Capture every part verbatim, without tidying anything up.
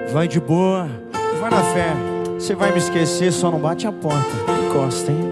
Vai de boa, vai na fé. Você vai me esquecer, só não bate a porta. Encosta, hein?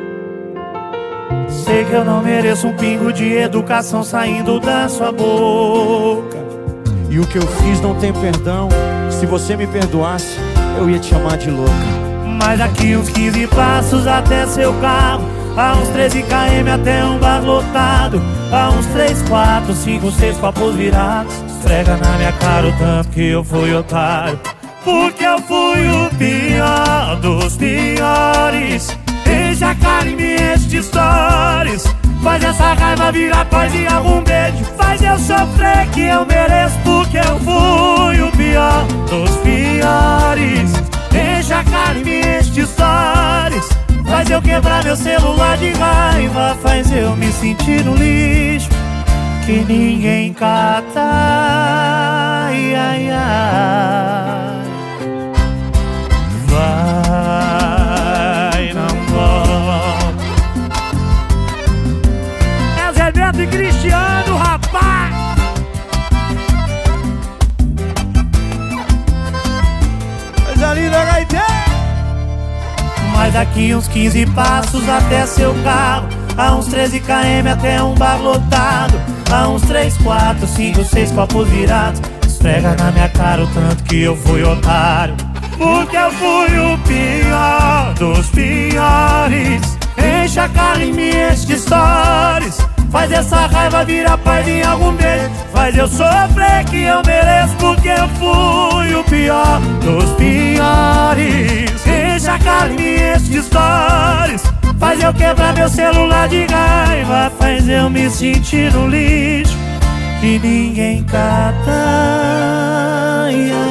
Sei que eu não mereço um pingo de educação saindo da sua boca. E o que eu fiz não tem perdão. Se você me perdoasse, eu ia te chamar de louca. Mas aqui uns quinze passos até seu carro, a uns treze quilômetros até um bar lotado, a uns três, quatro, cinco, seis copos virados. Esfrega na minha cara o tanto que eu fui otário, porque eu fui o pior dos piores. Enche a cara e me enche de stories. Faz essa raiva virar paz e algum beijo. Faz eu sofrer que eu mereço, porque eu fui o pior dos piores. Enche a cara e me enche de stories. Faz eu quebrar meu celular de raiva. Faz eu me sentir no lixo que ninguém cata. Ai, ai, ai. Vai, não volta. É Zé Neto e Cristiano, rapaz. Coisa linda, gaiteiro. Mas daqui uns quinze passos até seu carro, a uns treze quilômetros até um bar lotado, a uns três, quatro, cinco, seis copos virados. Esfrega na minha cara o tanto que eu fui otário, porque eu fui o pior dos piores. Enche a cara e me enche de stories. Faz essa raiva virar paz em algum beijo. Faz eu sofrer que eu mereço, porque eu fui o pior dos piores. Enche a cara e me enche de stories. Faz eu quebrar meu celular de raiva. Faz eu me sentir no lixo que ninguém cata.